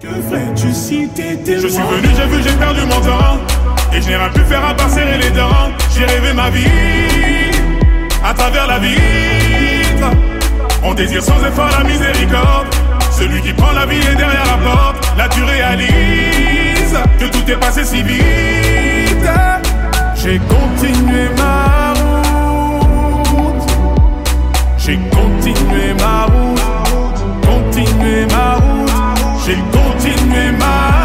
Que ferais-tu si t'étais Je suis venu, j'ai vu, j'ai perdu mon temps. Et je n'ai rien pu faire à part serrer les dents. J'ai rêvé ma vie à travers la vitre. On désire sans effort la miséricorde. Celui qui prend la vie est derrière la porte. Là tu réalises que tout est passé si vite. J'ai continué ma route. J'ai continué ma route. Continué ma route. J'ai continué ma route.